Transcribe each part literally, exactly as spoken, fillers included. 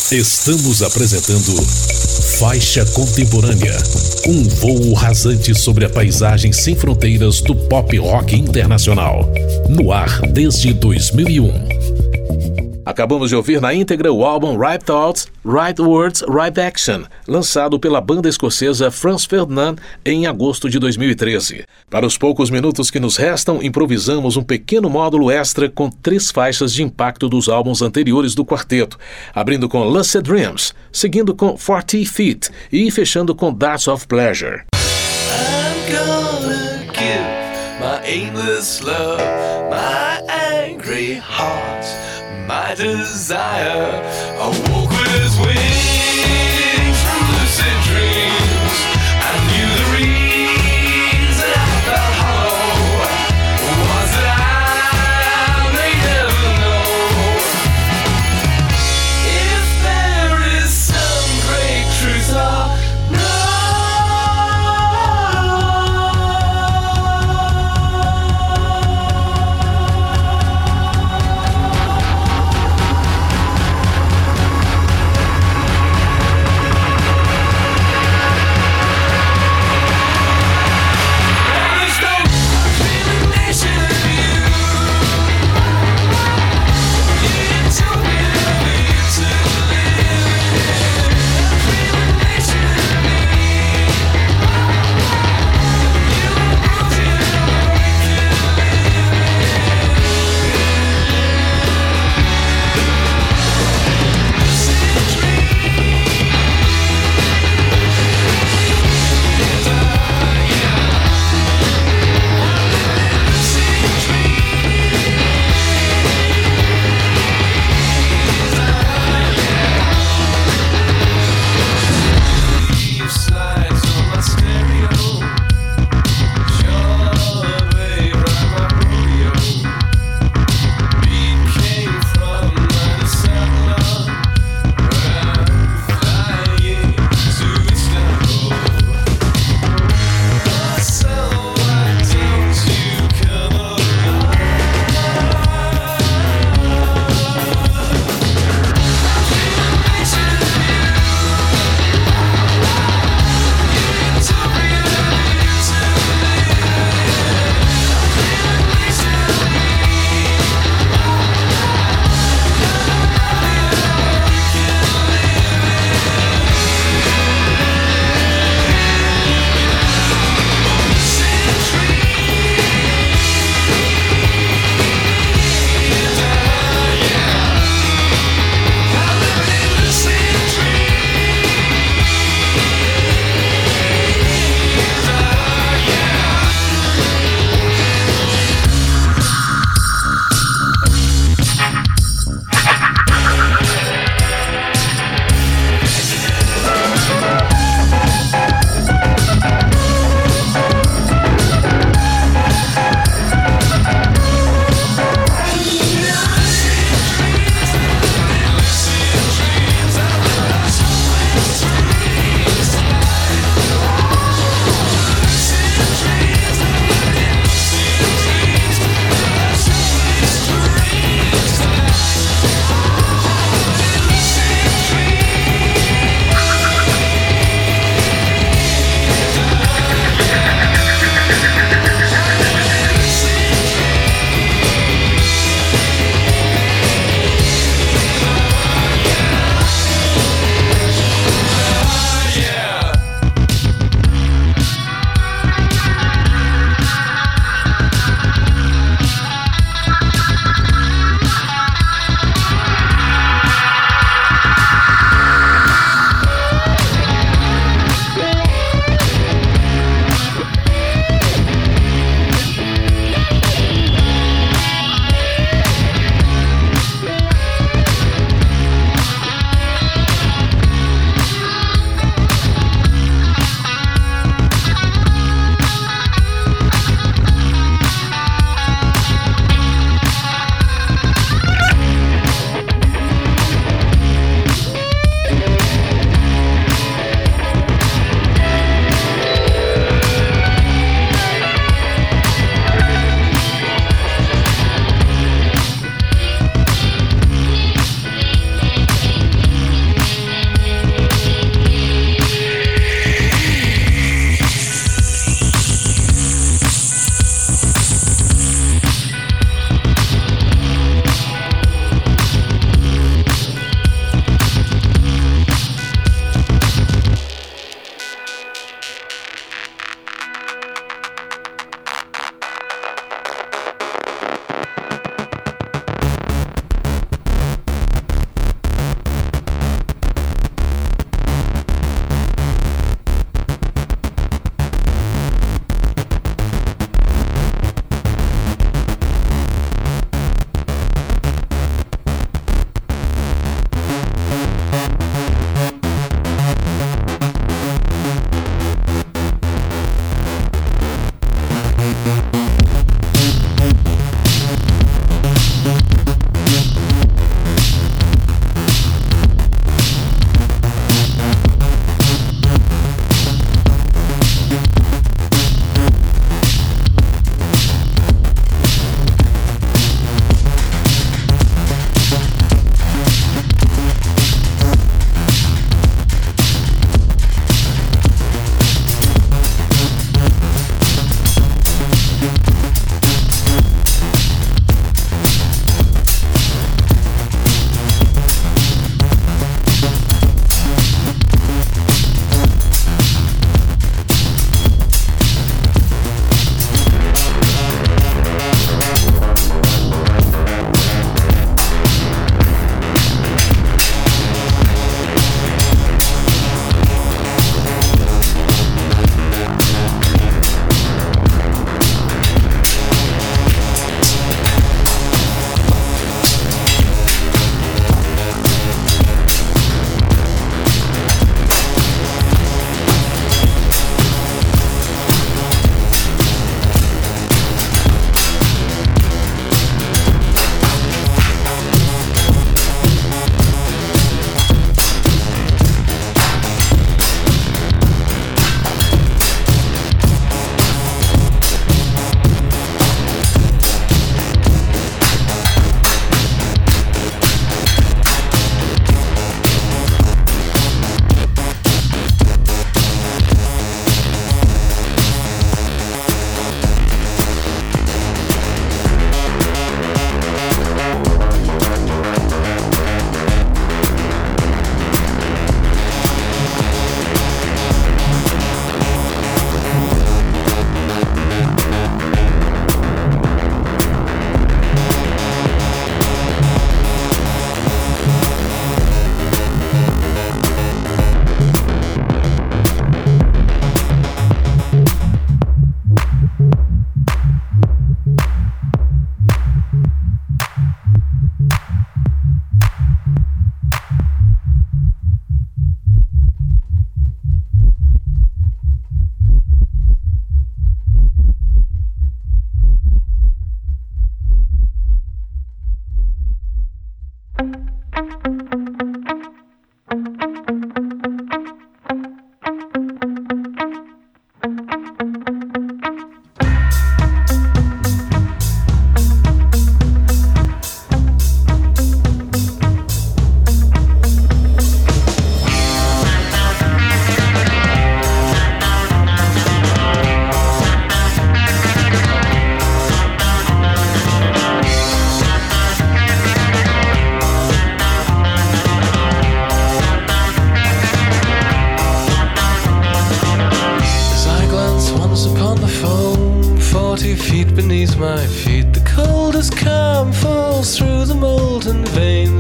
Estamos apresentando Faixa Contemporânea, um voo rasante sobre a paisagem sem fronteiras do pop rock internacional. No ar desde dois mil e um. Acabamos de ouvir na íntegra o álbum Right Thoughts, Right Words, Right Action, lançado pela banda escocesa Franz Ferdinand em agosto de dois mil e treze. Para os poucos minutos que nos restam, improvisamos um pequeno módulo extra com três faixas de impacto dos álbuns anteriores do quarteto, abrindo com Lucid Dreams, seguindo com forty feet e fechando com Darts of Pleasure. I'm gonna give my aimless love, my angry heart, my desire, I walk with wings from lucid dreams. I knew the reason I felt hollow was that I may never know if there is some great truth or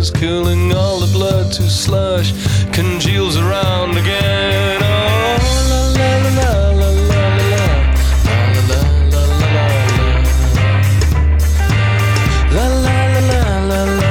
is cooling all the blood to slush, congeals around again. Oh, la la la la la la la la la la la la la la la la.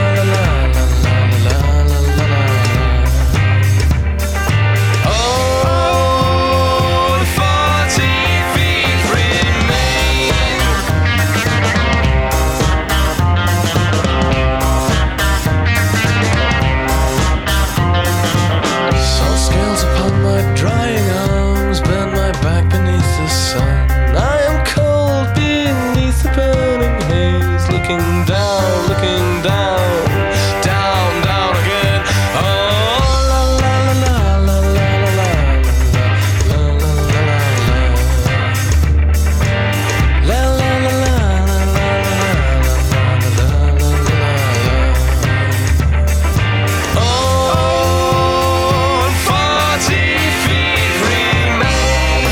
Looking down, looking down, down, down again. Oh, la la la la la la la la la la la la oh, forty feet remain.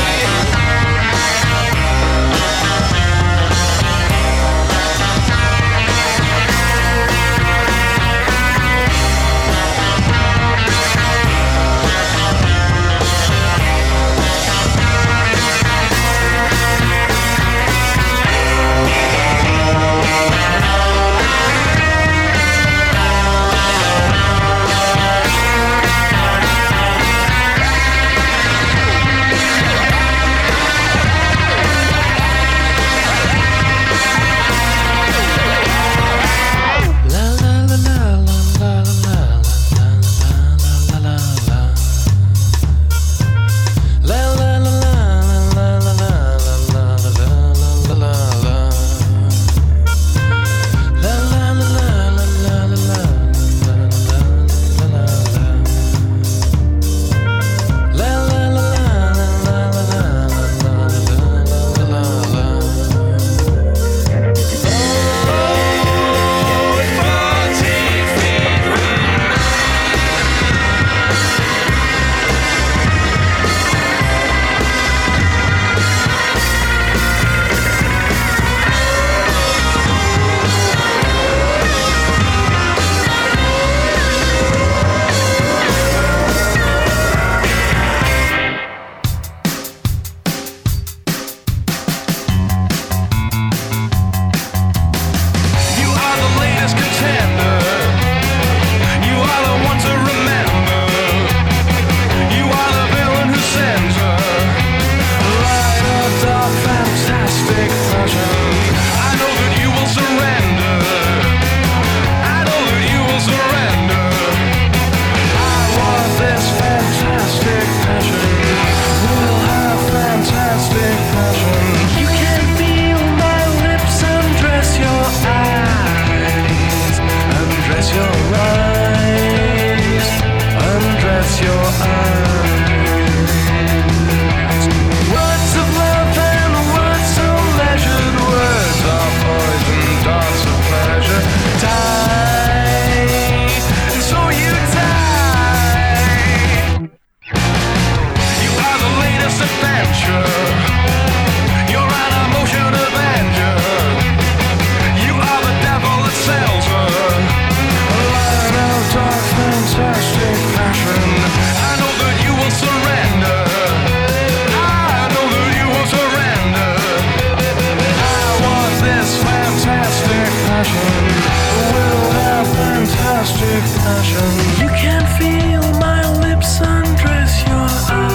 You can feel my lips undress your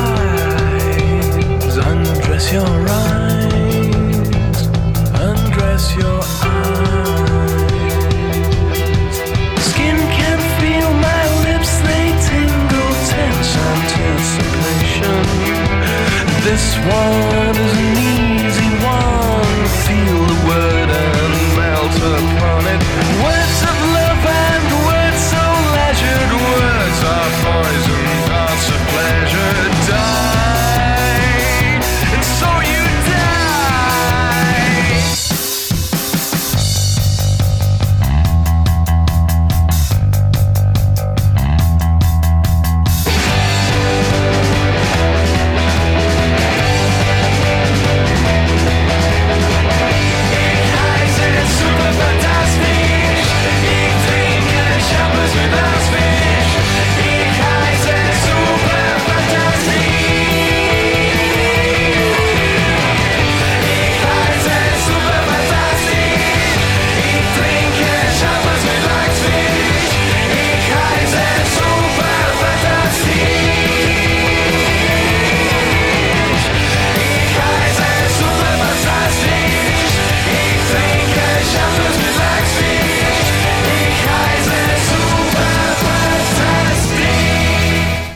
eyes, undress your eyes, undress your eyes. Skin can feel my lips, they tingle, tense, anticipation. This one is an easy one. Feel the word and melt upon it. Words of love and words so leisured, words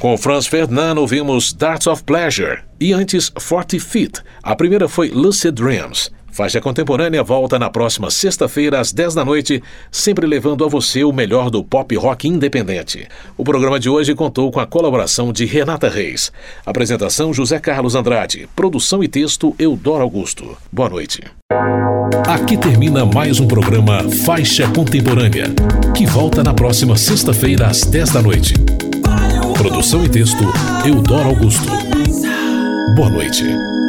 Com Franz Ferdinand ouvimos Darts of Pleasure e antes forty feet. A primeira foi Lucid Dreams. Faixa Contemporânea volta na próxima sexta-feira às dez da noite, sempre levando a você o melhor do pop rock independente. O programa de hoje contou com a colaboração de Renata Reis. Apresentação José Carlos Andrade. Produção e texto Eudoro Augusto. Boa noite. Aqui termina mais um programa Faixa Contemporânea, que volta na próxima sexta-feira às dez da noite. Produção e texto Eudoro Augusto. Boa noite.